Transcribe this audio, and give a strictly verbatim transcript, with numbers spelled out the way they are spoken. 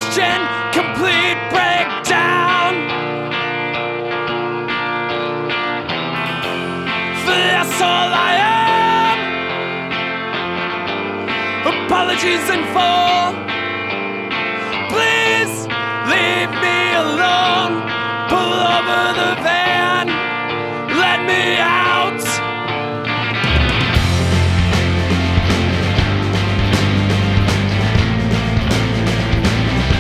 exhaustion, complete breakdown. For that's all I am. Apologies in full.